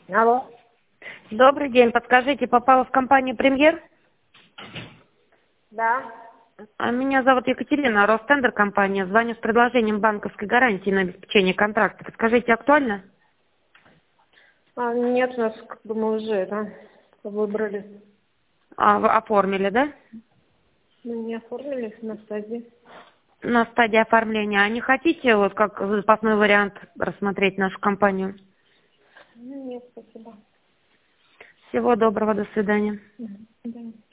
Алло. Добрый день. Подскажите, попала в компанию «Премьер»? Да. Меня зовут Екатерина, Ростендер компания. Звоню с предложением банковской гарантии на обеспечение контракта. Подскажите, актуально? Нет, у нас как бы мы уже выбрали. Вы оформили, да? Мы не оформили на стадии. На стадии оформления. А не хотите вот как запасной вариант рассмотреть нашу компанию? Нет, спасибо. Всего доброго, до свидания. Мгм. Да.